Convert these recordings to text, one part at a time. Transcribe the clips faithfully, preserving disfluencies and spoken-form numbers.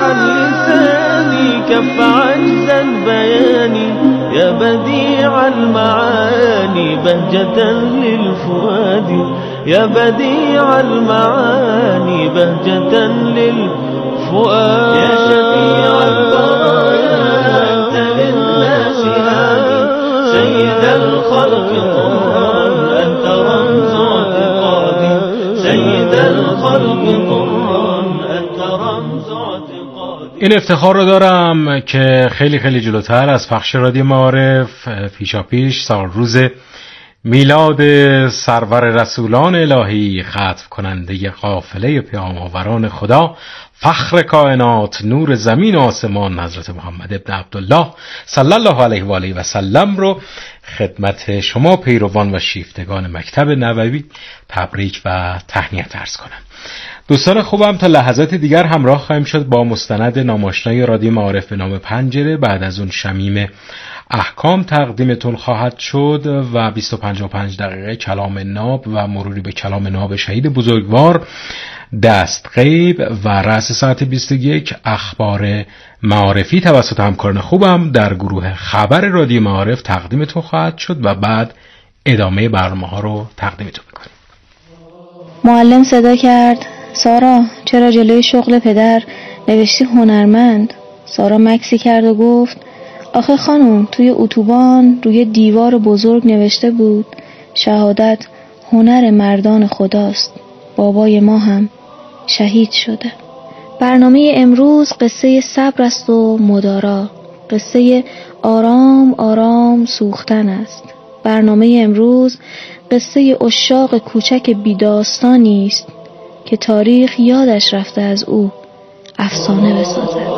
عن لساني كف عجز البيان يا بديع المعاني بهجة للفؤاد يا بديع المعاني بهجة للفؤاد يا شفيع البرايا أنت للناس هادي سيد الخلق طرا أنت رمز اعتقادي سيد الخلق طرا أنت رمز اعتقادي. این افتخار رو دارم که خیلی خیلی جلوتر از پخش رادیو معارف پیشا پیش سال روز میلاد سرور رسولان الهی ختم کننده قافله پیام آوران خدا فخر کائنات نور زمین و آسمان حضرت محمد ابن عبدالله صلی الله علیه و آله و سلم رو خدمت شما پیروان و شیفتگان مکتب نبوی تبریک و تهنیت عرض کنم. دوستان خوبم تا لحظات دیگر همراه خواهیم شد با مستند ناماشنای رادیو معارف به نام پنجره. بعد از اون شمیم احکام تقدیمتون خواهد شد و بیست و پنج و پنج دقیقه کلام ناب و مروری به کلام ناب شهید بزرگوار دست غیب و رأس ساعت بیست و یک اخبار معارفی توسط همکاران خوبم در گروه خبر رادیو معارف تقدیمتون خواهد شد و بعد ادامه برنامه ها رو تقدیمتون میکنیم. معلم صدا کرد سارا چرا جلوی شغل پدر نوشتی هنرمند؟ سارا مکسی کرد و گفت آخه خانم توی اتوبان روی دیوار بزرگ نوشته بود شهادت هنر مردان خداست. بابای ما هم شهید شده. برنامه امروز قصه صبر است و مدارا، قصه آرام آرام سوختن است. برنامه امروز قصه عشاق کوچک بیداستانی است که تاریخ یادش رفته از او افسانه بسازد.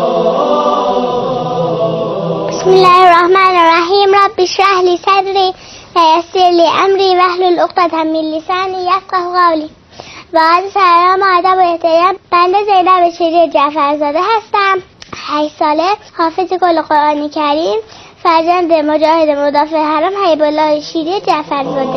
بسم الله الرحمن الرحیم. رب اشرح لی صدری و یسر لی امری واحلل عقدة من لسانی یفقهوا قولی. با عرض سلام و ادب و احترام، بنده زینب شیری جعفرزاده هستم. هشت ساله، حافظ کل قرآن کریم، فرزند مجاهد مدافع حرم حبیب الله شیری جعفرزاده.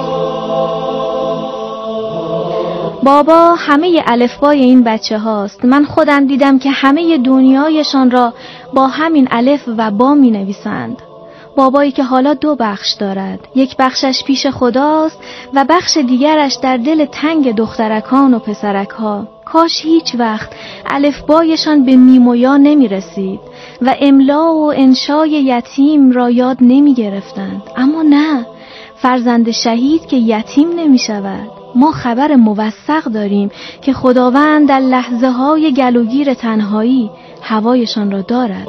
بابا همه الفبای این بچه هاست. من خودم دیدم که همه دنیایشان را با همین الف و با می نویسند. بابایی که حالا دو بخش دارد، یک بخشش پیش خداست و بخش دیگرش در دل تنگ دخترکان و پسرکها. کاش هیچ وقت الفبایشان به میم و یا نمی رسید و املا و انشای یتیم را یاد نمی گرفتند. اما نه، فرزند شهید که یتیم نمی شود. ما خبر موثق داریم که خداوند در لحظه های گلوگیر تنهایی هوایشان را دارد.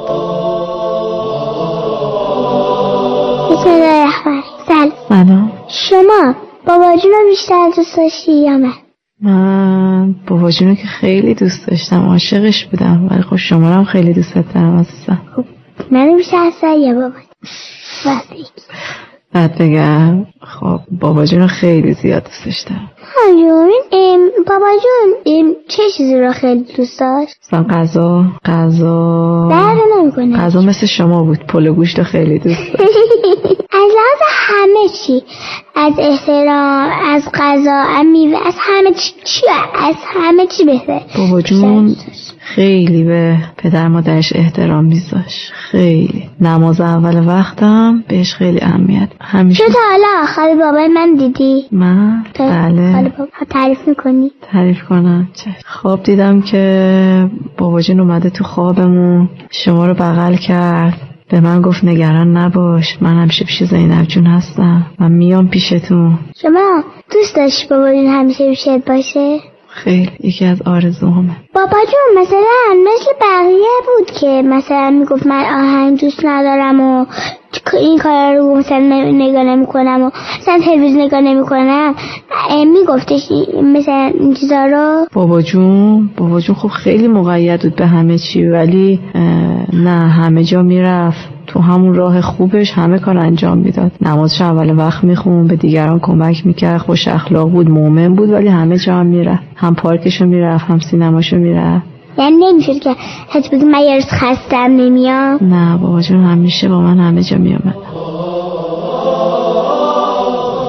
بسم الله الرحمن الرحیم. سلام. شما بابا جون رو بیشتر دوست داشتی یا من؟ من بابا جون رو که خیلی دوست داشتم، عاشقش بودم، ولی خب شما رو هم خیلی دوست دارم عزیزم. خب منو بیشتر دوست یا بابا؟ واسه بعد بگم خب بابا جون رو خیلی زیاد دوست داشتم. همجورین بابا جون چه چیزی رو خیلی دوست داشت؟ مثلا غذا غذا درد نمیکنه. غذا مثل شما بود، پلو گوشت رو خیلی دوست داشت. از لحاظ همه چی، از احترام، از غذا، از میوه، از همه چی, چی از همه چی بهتره. بابا جون خیلی به پدر مادرش احترام میذاشت، خیلی. نماز اول وقتم بهش خیلی اهمیت همیشه. تو تا حالا آخر بابای من دیدی؟ من؟ بله. حالا بابا تعریف میکنی؟ تعریف کنم چه؟ خواب دیدم که بابا جون اومده تو خوابمون، شما رو بغل کرد، به من گفت نگران نباش، من همیشه پیش زینب جون هستم، من میام پیشتون. شما دوست داشتی بابا جون همیشه پیشت باشه؟ خیلی، یکی از آرزوهامه. بابا جون مثلا مثل بقیه بود که مثلا میگفت من آهنگ دوست ندارم و این کارا رو مثلا نگاه نمی کنم و مثلا تلویزیون نگاه نمی کنم، میگفتش مثلا این چیزا رو؟ بابا جون بابا جون خب خیلی مقید بود به همه چی، ولی نه، همه جا میرفت، تو همون راه خوبش همه کار انجام میداد. نمازش اول وقت میخون، به دیگران کمک میکرد، خوش اخلاق بود، مومن بود، ولی همه جا هم میرفت، هم پارکشو میرفت، هم سینماشو میرفت. یعنی نمیشد که حتی بگی من یه روز خستم نمیام؟ نه، بابا جون همیشه با من همه جا میامد.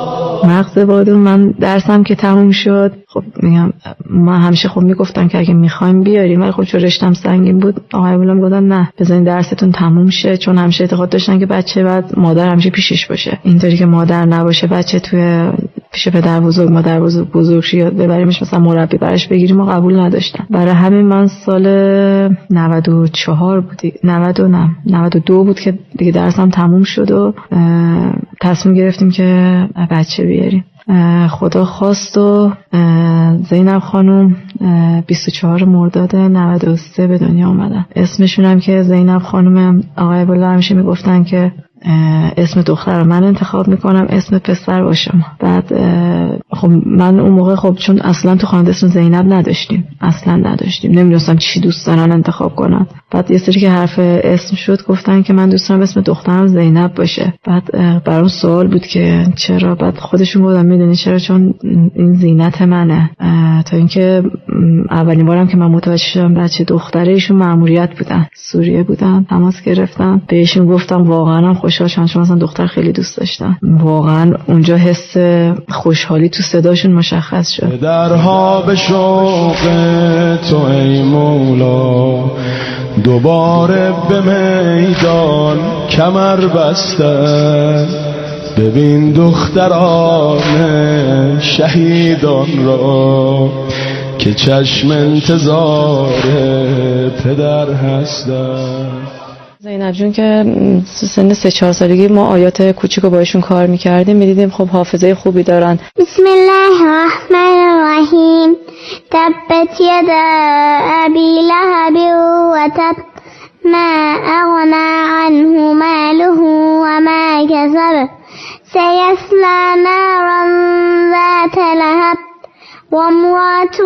مغز بادون. من درسم که تموم شد، خب میگم من همیشه خب میگفتن که اگه میخوایم بیاریم، ولی خب چون رشتم سنگین بود آقای بولم گفتن نه بذارین درستون تموم شه، چون همیشه اعتقاد داشتن که بچه بعد مادر همیشه پیشش باشه، اینطوری که مادر نباشه بچه توی پیش پدر بزرگ مادر بزرگ بزرگ شد ببریمش مثلا مربی برش بگیریم و قبول نداشتن. برای همین من سال نود و چهار بودی نود و نه نود و دو بود که دیگه درسم تموم شد و تصمیم گرفتیم که بچه بیاریم. خدا خواست و زینب خانم بیست و چهار مرداد نود و سه به دنیا اومدن. اسمشون هم که زینب خانم، آقای بولا همیشه میگفتن که اسم دختر رو من انتخاب میکنم، اسم پسر باشم. بعد خب من اون موقع خب چون اصلا تو خانواده اسم زینب نداشتیم، اصلا نداشتیم، نمیدونستم چی دوست دارن انتخاب کنن. بعد یه سری که حرف اسم شد گفتن که من دوست دارم اسم دخترم زینب باشه. بعد برام سوال بود که چرا. بعد خودشون گفتن میدونی چرا؟ چون این زینت منه. تا اینکه اولین بارم که من متوجه شدم بچه دختره، ایشون مأموریت بودن، سوریه بودن، تماس گرفتن. بهشون گفتم واقعا خوشحال شدم چون مثلا دختر خیلی دوست داشتن. واقعا اونجا حس خوشحالی تو صداشون مشخص شد. درها به شوق تو ای مولا دوباره به میدان کمر بسته، ببین دختران شهیدان را که چشم انتظار پدر هستن. زینب جون که سن سه چهار سالگی ما آیات کوچیکو باشون کار میکردیم، میدیدیم خب حافظه خوبی دارن. بسم الله الرحمن الرحیم. تبت یدا ابی لهب و تب ما اغنى عنه ماله وما كسب سيصلى نارا ذات لهب وامرأته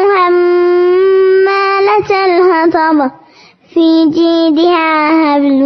حمالة الحطب فی جیدها حبل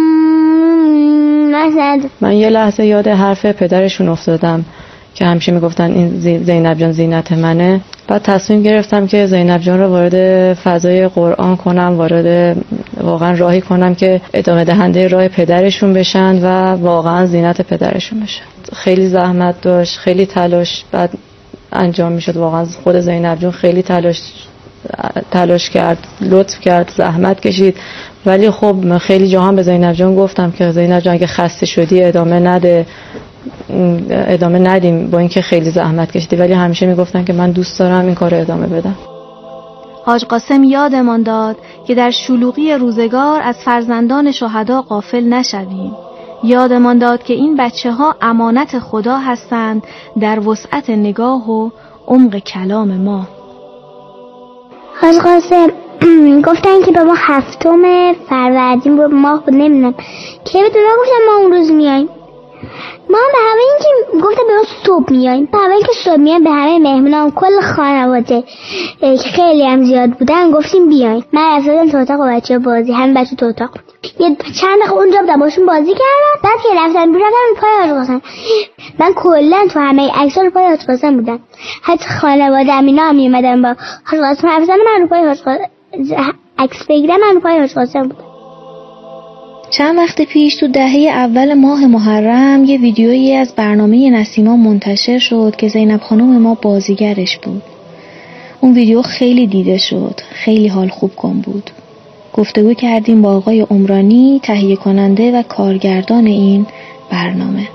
مسد. من یه لحظه یاد حرف پدرشون افتادم که همیشه میگفتن این زینب جان زینت منه. بعد تصمیم گرفتم که زینب جان رو وارد فضای قرآن کنم، وارد واقعا راهی کنم که ادامه دهنده راه پدرشون بشن و واقعا زینت پدرشون بشن. خیلی زحمت داشت، خیلی تلاش بعد انجام میشد. واقعا خود زینب جان خیلی تلاش تلاش کرد، لطف کرد، زحمت کشید. ولی خب خیلی جا هم به زینب جان گفتم که زینب جان اگه خسته شدی ادامه نده، ادامه ندیم با اینکه خیلی زحمت کشیدی. ولی همیشه میگفتن که من دوست دارم این کار رو ادامه بدم. حاج قاسم یادمان داد که در شلوغی روزگار از فرزندان شهدا غافل نشویم. یادمان داد که این بچه ها امانت خدا هستند در وسعت نگاه و عمق کلام ما. حاج قاسم گفتن که به ما هفتم فروردین به ماه بود، نمیدونم که بدون ما گفتن ما اون روز میاییم. ما به همه این که گفتن به ما صبح میاییم، به همه این که صبح میاییم، به همه مهمونان کل خانواده که خیلی هم زیاد بودن گفتیم بیاییم. من رفتم تو اتاق و بچه بازی، همین بچه تو اتاق یه چند دقیقه اونجا بودم باشون بازی کردم. بعد که رفتن بیرون رفتم پای حاج قاسم. من کلا تو همه عکس‌ها رو پای حاج قاسم بودم، حتی خانواده امینا هم میومدن با حاج قاسم حرف زدن، من رو پای حاج قاسم عکس بگیرم، من رو پای حاج قاسم بودم. چند وقت پیش تو دهه اول ماه محرم یه ویدیویی از برنامه نسیما منتشر شد که زینب خانم ما بازیگرش بود. اون ویدیو خیلی دیده شد، خیلی حال خوب کن بود. گفتگو کردیم با آقای عمرانی، تهیه کننده و کارگردان این برنامه.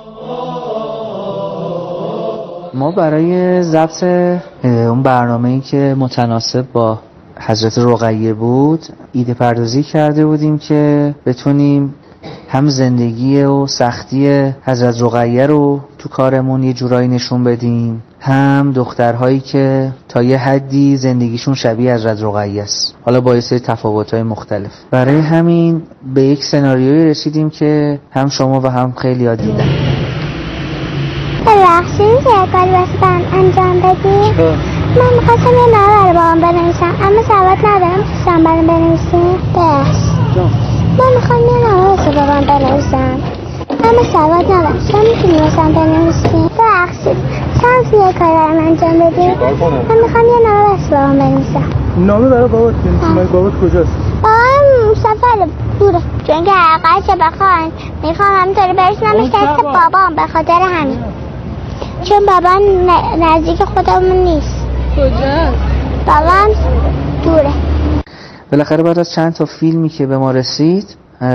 ما برای ضبط اون برنامه‌ای که متناسب با حضرت رقیه بود ایده پردازی کرده بودیم که بتونیم هم زندگی و سختی حضرت رقیه رو تو کارمون یه جورایی نشون بدیم، هم دخترهایی که تا یه حدی زندگیشون شبیه حضرت رقیه است، حالا با یه سری تفاوت‌های مختلف. برای همین به یک سناریویی رسیدیم که هم شما و هم خیلی ها دیدن. ببخشید که کاری واسه من انجام بدی؟ من می‌خواستم یه نامه رو با هم بنویسم اما سواد ندارم، دوستم برام بنویسیم؟ بس من میخوام یه نامه واسه با هم بنویسم اما سواد ندارم، شما میتونی واسم بنویسیم؟ ببخشید چند یه کاری رو انجام بدی؟ من میخوام یه نامه واسه با هم بنویسم. نامه برای بابات بنویسیم؟ بابات کجاست؟ بابام سفر دوره، چون که حقیقتش بخوان میخوام همینطوری برسونمش دست بابام، به خاطر همین چون بابام نزدیک خودمون نیست. کجاست؟ بابام دوره. بالاخره بعد از چند تا فیلمی که به ما رسید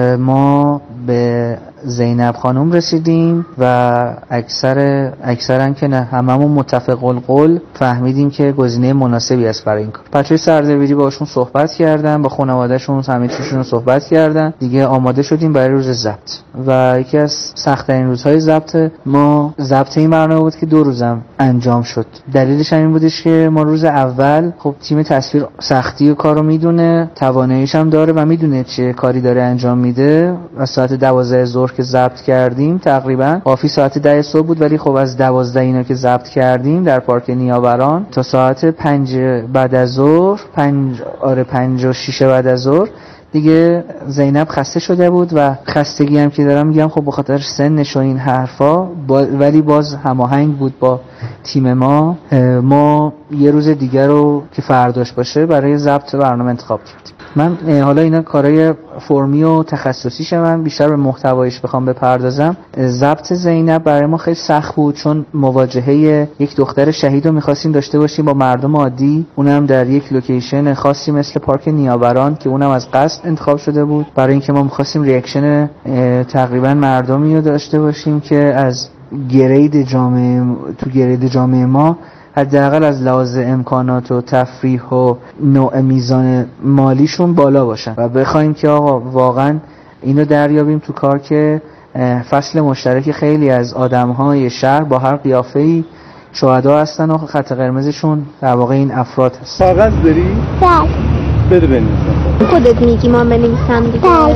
ما به زینب خانم رسیدیم و اکثر اکثرا که نه هممون متفق القول فهمیدیم که گزینه مناسبی است برای این کار. بچه‌های سردبیری باشون صحبت کردن، با خانواده‌شون همه چیزشون رو صحبت کردن، دیگه آماده شدیم برای روز ضبط. و یکی از سخت‌ترین روزهای ضبط ما ضبط این برنامه بود که دو روزم انجام شد. دلیلش این بودش که ما روز اول خب تیم تصویر سختی و کارو میدونه، تواناییش هم داره و میدونه چه کاری داره انجام میده. از ساعت دوازده ظهر که ضبط کردیم تقریبا کافی ساعت ده صبح بود، ولی خب از دوازده اینا که ضبط کردیم در پارک نیاوران تا ساعت پنج بعد از ظهر پنج آره پنج و شش بعد از ظهر دیگه زینب خسته شده بود و خستگی هم که دارم میگم خب به خاطر سنش و این حرفا با ولی باز هماهنگ بود با تیم ما. ما یه روز دیگر رو که فرداش باشه برای ضبط برنامه انتخاب کردیم. من حالا اینا کارهای فرمی و تخصصیشه، من بیشتر به محتوایش بخوام بپردازم. ضبط زینب برای ما خیلی سخت بود چون مواجهه یک دختر شهید رو می‌خواستیم داشته باشیم با مردم عادی، اونم در یک لوکیشن خاصی مثل پارک نیاوران که اونم از قصد انتخاب شده بود برای اینکه ما می‌خواستیم ریاکشن تقریبا مردمی رو داشته باشیم که از گرید جامعه تو گرید جامعه ما حداقل از لحاظ امکانات و تفریح و نوع میزان مالیشون بالا باشن و بخوایم که آقا واقعا اینو دریابیم تو کار که فصل مشترک خیلی از آدم‌های شهر با هر قیافه‌ای شهدا هستن و خط قرمزشون در واقع این افراد هست. کاغذ داری؟ بله. بده بنویسم. خودت میگی ما بنویسم دیگه؟ بله.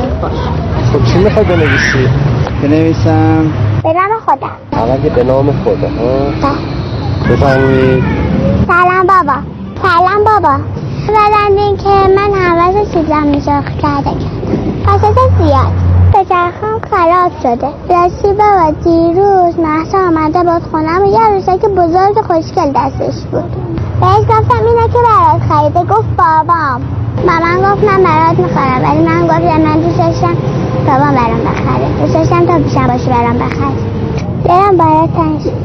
خب چی میخوای بنویسی؟ بنویسم به نام خودم. اول به نام خدا ها؟ بفرمایید. سلام بابا. سلام بابا. بعد این که من حواس چیزام میشاخ کرده پس از زیاد به چرخم خراب شده. راستی بابا دیروز محسا آمده بود خونم و یه روزه که بزرگ خوشگل دستش بود. بهش گفتم اینه که برات خریده. گفت بابام. مامان گفت من برات میخورم ولی من گفتم من دوست داشتم بابام برام بخره. دوست داشتم تا پیشم باشی برام بخره. دلم برات تنگ شد.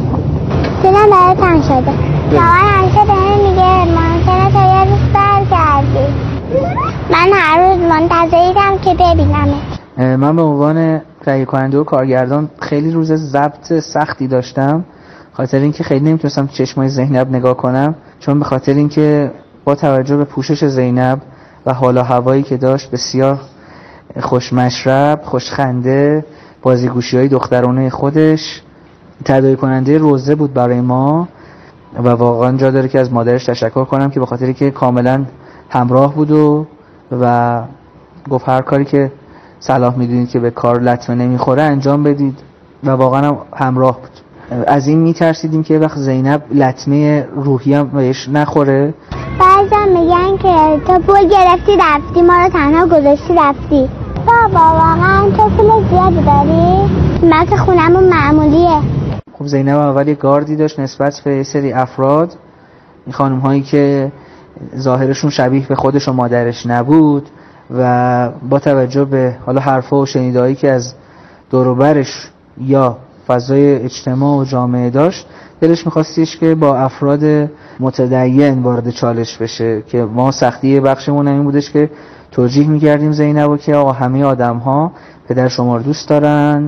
دلم برات تنگ شده. مامان همیشه بهم میگه ممکنه تا یه روز برگردی. من هر روز منتظریدم که ببینمت. من به عنوان تهیه کننده و کارگردان خیلی روز ضبط سختی داشتم، خاطر اینکه خیلی نمیتونستم چشمای زینب نگاه کنم، چون به خاطر اینکه با توجه به پوشش زینب و حال و هوایی که داشت بسیار خوش مشرب، خوش خنده، بازیگوشی‌های دخترانه خودش، تهیه کننده روزه بود برای ما و واقعا جا داره که از مادرش تشکر کنم که به خاطری که کاملا همراه بود و و گفت هر کاری که صلاح میدونید که به کار لطمه نمیخوره انجام بدید و واقعا همراه بود. از این میترسیدیم که وقت زینب لطمه روحی هم بهش نخوره. بعضا میگن که تو پول گرفتی رفتی ما رو تنها گذاشتی رفتی. بابا واقعا تو پول زیادی داری؟ من که خونمون معمولیه. خب زینب اول یه گاردی داشت نسبت به سری افراد، این خانم هایی که ظاهرشون شبیه به خودش و مادرش نبود و با توجه به حالا حرفا و شنیدهایی که از دور و برش یا فضای اجتماع و جامعه داشت، دلش می‌خواستیش که با افراد متدین وارد چالش بشه که ما سختی بخشمون این بودش که توجیه می‌کردیم زینبو که آقا همه آدم‌ها پدر شما رو دوست دارن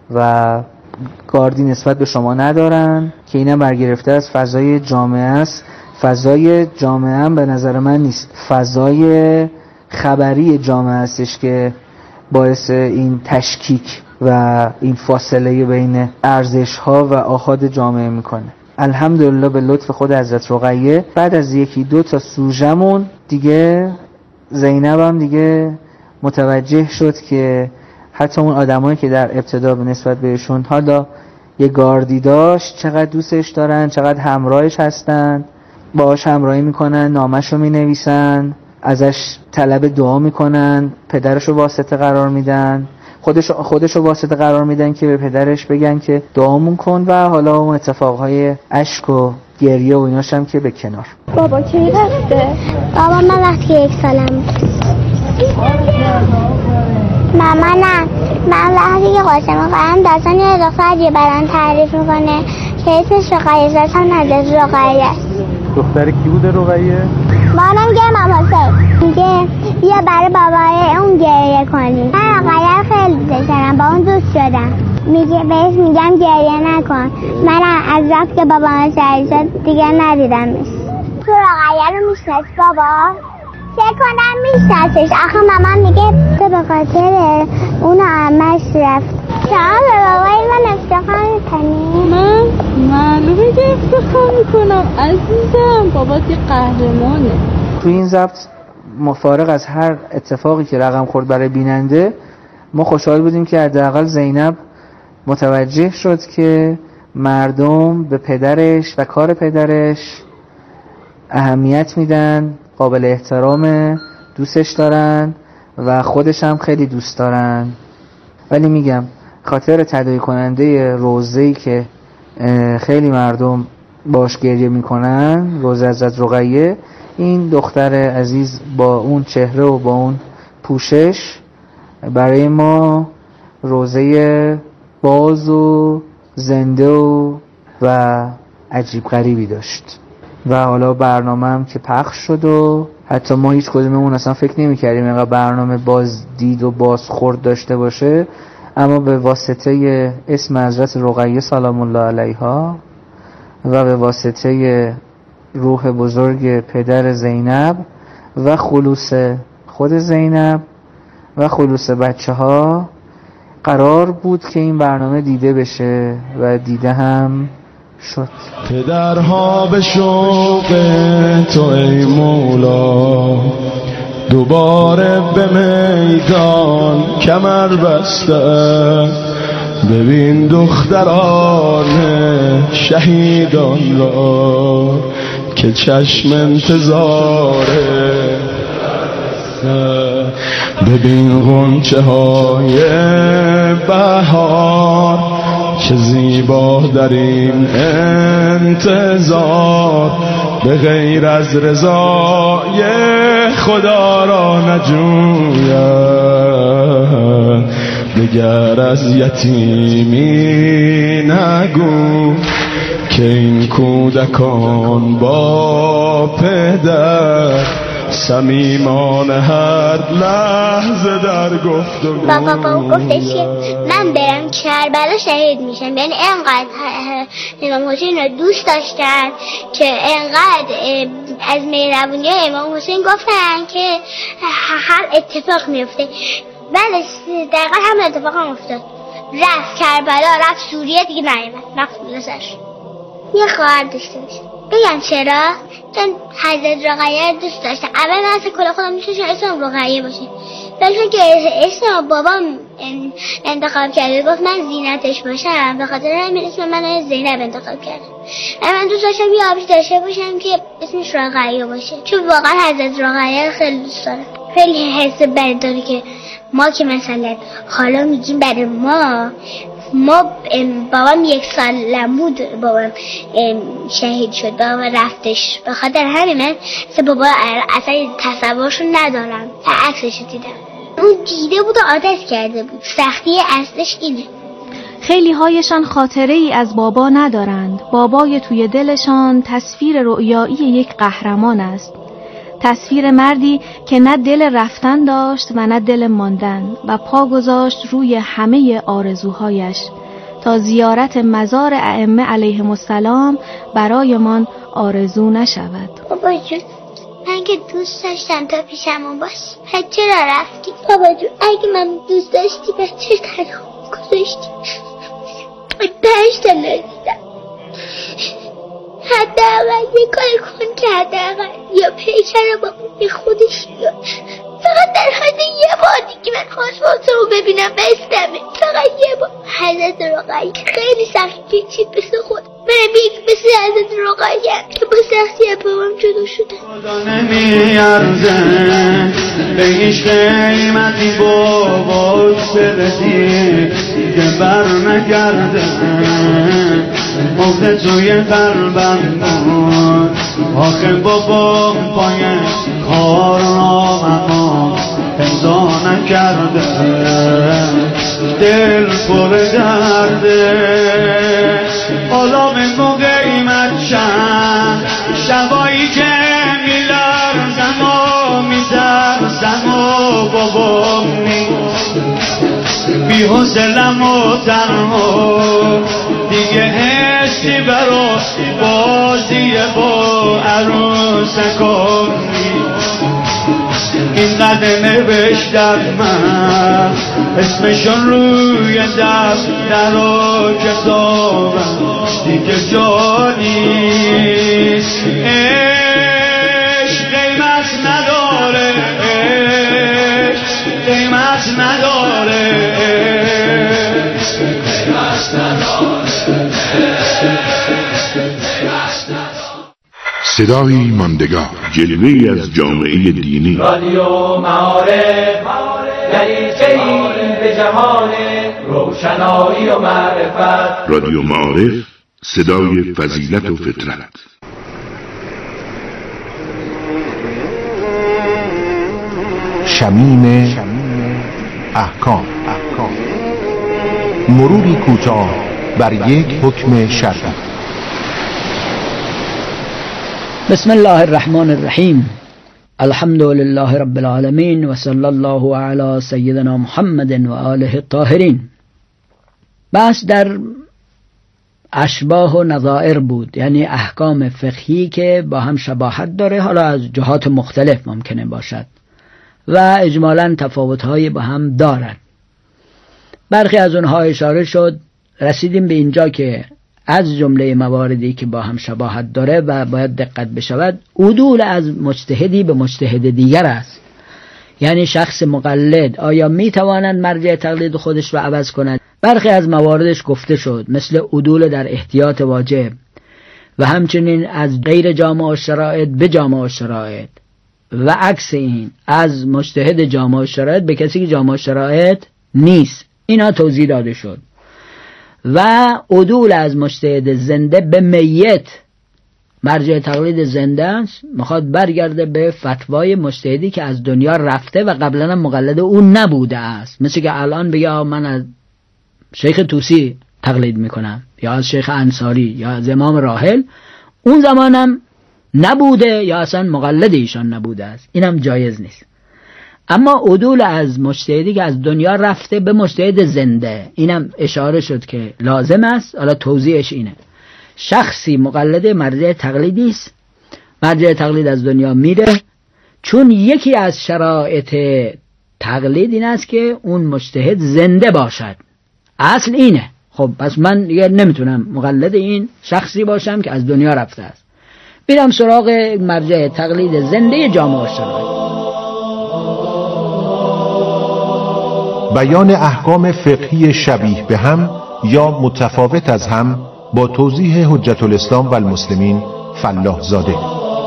و گاردی نسبت به شما ندارن، که اینم برگرفته از فضای جامعه است. فضای جامعه هم به نظر من نیست، فضای خبری جامعه هستش که باعث این تشکیک و این فاصله بین ارزش‌ها و آحاد جامعه میکنه. الحمدلله به لطف خود حضرت رقیه بعد از یکی دو تا سوژمون دیگه زینب هم دیگه متوجه شد که حتی اون آدمایی که در ابتدا به نسبت بهشون حالا یه گاردی داشت چقدر دوستش دارن، چقدر همراهش هستن، باهاش همراهی میکنن، نامشو مینویسن، ازش طلب دعا میکنن، پدرشو واسطه قرار میدن، خودش خودشو واسطه قرار میدن که به پدرش بگن که دعامون کن و حالا اون اتفاقهای اشک و گریه و ایناش هم که به کنار. بابا کی رفته؟ بابا من وقتی یک سالم بود. ماما نه، من وقتی که قاسم میخورم داستان یه دختر برام تعریف میکنه که اسمش رقیه است، هم حضرت رقیه است. دختر کی بوده رقیه؟ مامانم میگه امام حسین، میگه بیا برای بابای اون گریه کنی. من رقیه رو خیلی دوست دارم، با اون دوست شدم. میگه بهش میگم گریه نکن، من از وقتی که بابام شهید شد دیگه ندیدمش. تو رقیه رو میشناسی بابا؟ فکر کنم میشناسش. آخه مامان میگه تو به خاطر اون عمش رفت. شما به بابای من افتخار میکنی؟ من معلومه که افتخار میکنم عزیزم، بابا که قهرمانه. تو این ضبط مفارق از هر اتفاقی که رقم خورد برای بیننده، ما خوشحال بودیم که حداقل زینب متوجه شد که مردم به پدرش و کار پدرش اهمیت میدن، قابل احترام، دوستش دارن و خودش هم خیلی دوست دارن. ولی میگم خاطر تداعی کننده روزه‌ای که خیلی مردم باش گریه میکنن، روزه حضرت رقیه، این دختر عزیز با اون چهره و با اون پوشش برای ما روزه باز و زنده و و عجیب غریبی داشت. و حالا برنامه هم که پخش شد و حتی ما هیچ کدوممون اصلا فکر نمی کردیم اینقدر برنامه باز دید و باز خورد داشته باشه، اما به واسطه اسم حضرت رقیه سلام الله علیها و به واسطه روح بزرگ پدر زینب و خلوص خود زینب و خلوص بچه ها قرار بود که این برنامه دیده بشه و دیده هم شد. پدرها به شوق تو ای مولا دوباره به میدان کمر بسته، ببین دختران شهیدان را که چشم انتظاره، ببین غنچه های بهار چه زیبا در این انتظار، به غیر از رضای خدا را نجوید، دگر از یتیمی نگو که این کودکان با پدر صمیمان هر لحظه در گفتگو. بابا بابا گفتش که من برم کربلا شهید میشم، یعنی انقدر امام حسین رو دوست داشتن که انقدر از مهربونی امام حسین گفتن که هر اتفاق میفته. بله دقیقا هم اتفاق هم افتاد، رفت کربلا، رفت سوریه، دیگه نیامد، رفت لسرش یه خواهر داشته باشه. بگم چرا؟ چون حضرت رقیه دوست داشتم. اول من اصلا کلا خودم میشه اسمم رقیه باشه، داشتم که اسم بابام انتخاب کرده، گفت من زینتش باشم، به خاطر همین اسم من زینب انتخاب کردم. من دوست داشتم یه آبی داشته باشم که اسمش رقیه باشه، چون واقعا حضرت رقیه خیلی دوست دارم. خیلی حس بد داره که ما که مثلا حالا میگیم برای ما ما بابام یک سال بود، بابام شهید شد، بابام رفتش، به خاطر همین من بابا اصلا تصورشو ندارم، عکسشو دیدم، اون دیده بود و عادت کرده بود. سختی اصلش اینه. خیلی هایشان خاطره ای از بابا ندارند. بابای توی دلشان تصویر رؤیایی یک قهرمان است، تصویر مردی که نه دل رفتن داشت و نه دل ماندن و پا گذاشت روی همه آرزوهایش تا زیارت مزار ائمه علیهم السلام برایمان آرزو نشود. بابا جون من که دوست داشتم تا پیشمون باشی، چرا رفتی؟ بابا جون اگه من دوست داشتی به چه تنها گذاشتی؟ بهشت ندیدم، حداقل یه کار کن که حداقل یا پیکر با به خودش بیاد. فقط در حد یه بار دیگه من خواست رو ببینم بستمه، فقط یه بار. حضرت رقیه خیلی سخت کشید مثل خود، منم یک مثل حضرت رقیه که با سختی بابام جدا شدن. خدا نمیارزه به هیچ قیمتی باباش برسی که بر نگرده، مفته توی قلبم بود آخه بابا پای کار نامم امضا نکرده، دل پر درده حالا من بی حوصله‌ام و تنها دیگه حسی برا بازی با عروسکان اینقدر نوشتم من اسمشون روی دفتر و کتابم دیگه جا نیست. عشق قیمت نداره، عشق قیمت نداره، قیمت نداره. صدایی ماندگار، جلوه‌ای از جامعه دینی. رادیو معارف، دریچه‌ای به جهان روشنایی و معرفت. رادیو معارف، صدای فضیلت و فطرت. شمیم احکام. مروری کوتاه بر یک حکم شرعی. بسم الله الرحمن الرحیم. الحمد لله رب العالمین و صلی الله علی سیدنا محمد و آله الطاهرین. بحث در اشباه و نظائر بود، یعنی احکام فقهی که با هم شباهت داره، حالا از جهات مختلف ممکنه باشد و اجمالاً تفاوت‌های با هم دارد. برخی از اونها اشاره شد، رسیدیم به اینجا که از جمله مواردی که با هم شباهت داره و باید دقت بشود، عدول از مجتهدی به مجتهد دیگر است. یعنی شخص مقلد آیا میتواند مرجع تقلید خودش رو عوض کند؟ برخی از مواردش گفته شد، مثل عدول در احتیاط واجب و همچنین از غیر جامع و شرائط به جامع و شرائط و عکس این از مجتهد جامع و شرائط به کسی که جامع و شرائط نیست. اینا توضیح داده شد. و عدول از مجتهد زنده به میت، مرجع تقلید زنده است، میخواد برگرده به فتوای مجتهدی که از دنیا رفته و قبلا هم مقلد اون نبوده است. مثل که الان بگه من از شیخ طوسی تقلید میکنم یا از شیخ انصاری یا از امام راحل، اون زمانم نبوده یا اصلا مقلد ایشان نبوده است، اینم جایز نیست. اما عدول از مجتهدی که از دنیا رفته به مجتهد زنده، اینم اشاره شد که لازم است. حالا توضیحش اینه، شخصی مقلد مرجع تقلیدی است، مرجع تقلید از دنیا میره، چون یکی از شرایط تقلید این است که اون مجتهد زنده باشد. اصل اینه. خب پس من دیگه نمیتونم مقلد این شخصی باشم که از دنیا رفته است، میرم سراغ مرجع تقلید زنده جامع و شرایط. بیان احکام فقهی شبیه به هم یا متفاوت از هم با توضیح حجت الاسلام و المسلمین فلاح زاده.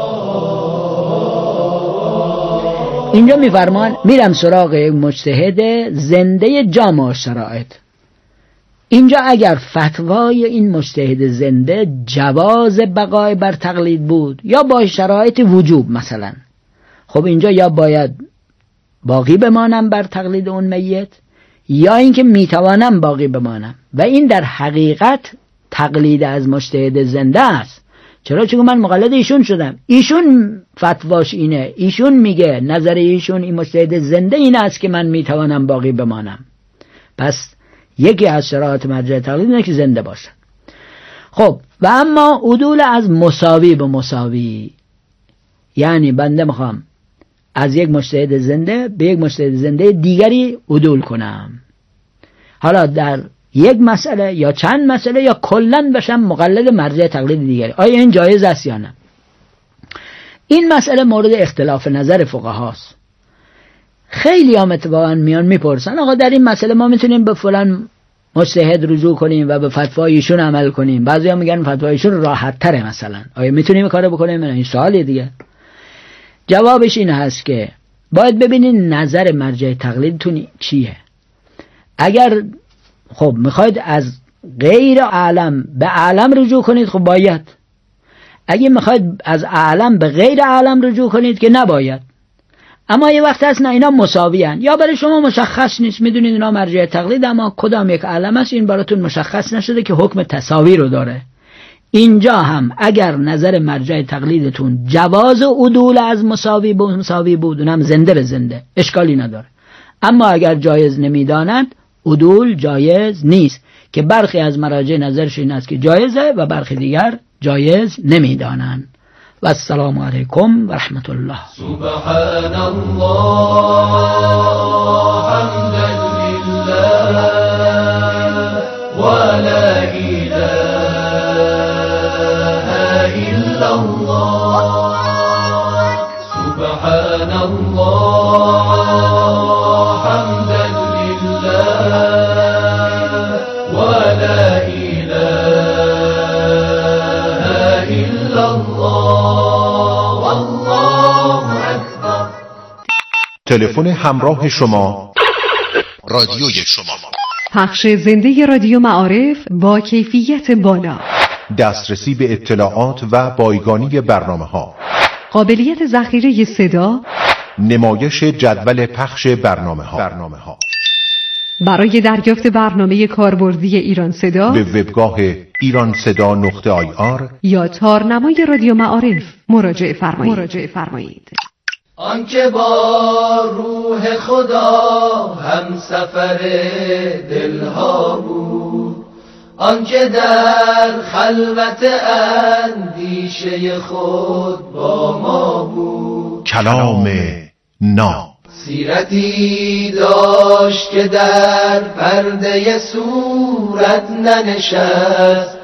اینجا میفرمان میرم سراغ مجتهد زنده جامع و شرایط. اینجا اگر فتوای این مجتهد زنده جواز بقای بر تقلید بود یا با شرایط وجوب مثلا، خب اینجا یا باید باقی بمانم بر تقلید اون میت یا اینکه میتوانم باقی بمانم. و این در حقیقت تقلید از مجتهد زنده است. چرا؟ چون من مقلد ایشون شدم، ایشون فتواش اینه، ایشون میگه، نظر ایشون، این مجتهد زنده این است که من میتوانم باقی بمانم. پس یکی از شرایط مرجع تقلید اینه که زنده باشه. خب و اما عدول از مساوی به مساوی، یعنی بنده میخوام از یک مجتهد زنده به یک مجتهد زنده دیگری عدول کنم، حالا در یک مسئله یا چند مسئله یا کلن بشم مقلد مرجع تقلید دیگری. آیا این جایز است یا نه؟ این مسئله مورد اختلاف نظر فقهاست. خیلی هم اتفاقا میان میپرسن آقا در این مسئله ما میتونیم به فلان مجتهد رجوع کنیم و به فتوایشون عمل کنیم؟ بعضی هم میگن فتوایشون راحت تره مثلا، آیا میتونیم کارو بکنیم؟ این سوالیه دیگه. جوابش این هست که باید ببینید نظر مرجع تقلیدتون چیه. اگر خب میخواید از غیر عالم به عالم رجوع کنید، خب باید. اگه میخواید از عالم به غیر عالم رجوع کنید که نباید. اما یه وقت هست نه اینا مساوی هن. یا برای شما مشخص نیست، میدونید اینا مرجع تقلید، اما کدام یک عالم است این براتون مشخص نشده که حکم تساوی رو داره. اینجا هم اگر نظر مرجع تقلیدتون جواز عدول از مساوی به مساوی بود، اونم زنده به زنده، اشکالی نداره. اما اگر جایز نمیداند، عدول جایز نیست، که برخی از مراجع نظرش این است که جایزه و برخی دیگر جایز نمیدانند. و السلام علیکم و رحمت الله. سبحان الله حمدا لله و لا اله الا الله. سبحان الله حمدا لله و لا اله الا الله والله اکبر. تلفن همراه شما، رادیوی شما. پخش زنده رادیو معارف با کیفیت بالا، دسترسی به اطلاعات و بایگانی برنامه‌ها، قابلیت ذخیره صدا، نمایش جدول پخش برنامه‌ها. برنامه‌ها برای دریافت برنامه کاربردی ایران صدا به وبگاه ایران صدا نقطه آی آر یا تارنمای رادیو معارف مراجعه فرمایید. مراجعه فرمایید. آنکه با روح خدا هم سفر دلها بود، آنکه در خلوت اندیشه خود با ما بود، کلام ناب سیرتی داشت که در پرده صورت ننشست،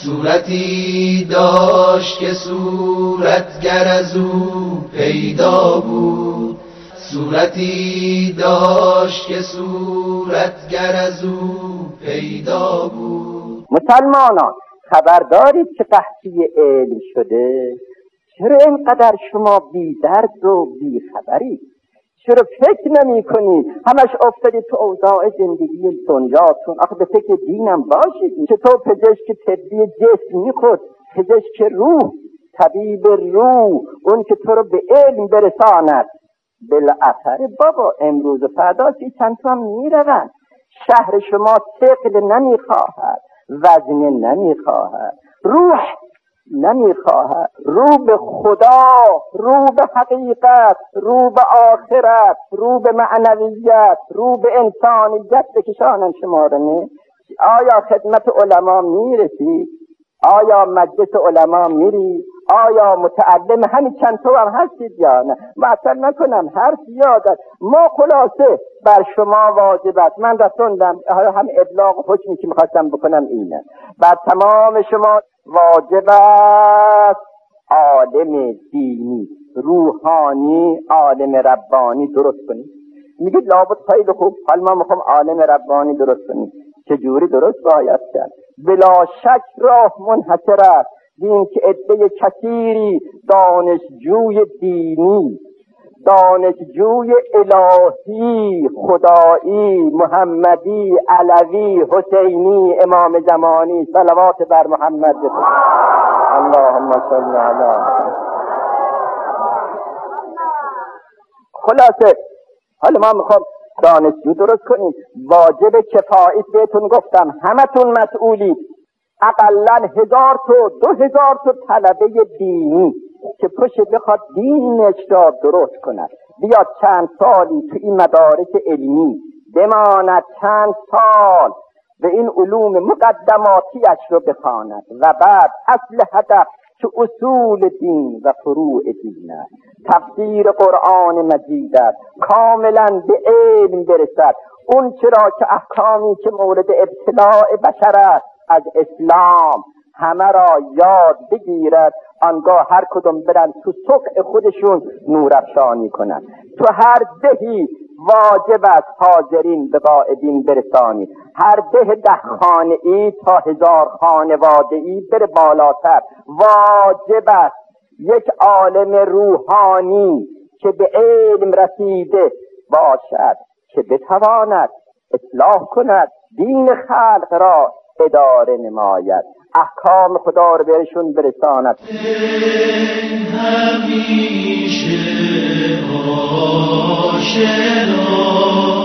صورتی داشت که صورتگر از او پیدا بود، صورتی داشت که صورتگر از او پیدا بود. مسلمانان خبر دارید که قحطی علم شده؟ چرا اینقدر شما بی درد و بی خبرید؟ چرا فکر نمی کنید؟ همش افتادید تو اوضاع زندگی دنیاتون. آخه به فکر دینم باشید. چطور پزشک طبی جسمی خود، پزشک روح، طبیب روح، اون که تو رو به علم برساند. بالاخره بابا امروز و فردا چند تا هم می روند. شهر شما ثقل نمی خواهد، وزنه نمی خواهد، روح نمی خواهد، رو به خدا، رو به حقیقت، رو به آخرت، رو به معنویت، رو به انسانیت بکشانن شما رو. نه آیا خدمت علما می رسید؟ آیا مجلس علما میری؟ آیا متعلم همین چند تو هم هستید یا نه؟ مثلا نکنم حرف یادت ما خلاصه بر شما واجب است. من رسوندم هم ابلاغ حکمی که میخواستم بکنم اینه، بر تمام شما واجب است عالم دینی روحانی عالم ربانی درست کنید. میگید لابد خیلی خوب، حال ما میخوام عالم ربانی درست کنید. چجوری درست باید کرد؟ بلا شک راه منحصر است دین که عده کثیری دانشجوی دینی، دانشجوی الهی، خدایی، محمدی، علوی، حسینی، امام زمانی، صلوات بر محمد. اللهم صل علی. خلاصه حالا ما میخوام دانشجو درست کنیم. واجب کفایت بهتون گفتم، همتون مسئولید. اقلن هزار تو دو هزار تو طلبه دینی که پشت بخواد دینش را درست کند، بیاد چند سالی تو این مدارس علمی بماند، چند سال به این علوم مقدماتیش رو بخواند و بعد اصل هدف که اصول دین و فروع دین است، تفسیر قرآن مجید است، کاملا به علم برسد. اون چرا که احکامی که مورد ابتلاع بشر است از اسلام همه را یاد بگیرد، آنگاه هر کدوم برن تو سقع خودشون نورافشانی کنن. تو هر دهی واجب است حاضرین به قائدین برسانی. هر ده ده خانه ای تا هزار خانواده ای بره بالاتر. واجب است یک عالم روحانی که به علم رسیده باشد که بتواند اصلاح کند، دین خلق را اداره نماید، احکام خدا رو بهشون برساند. همیشه آشنا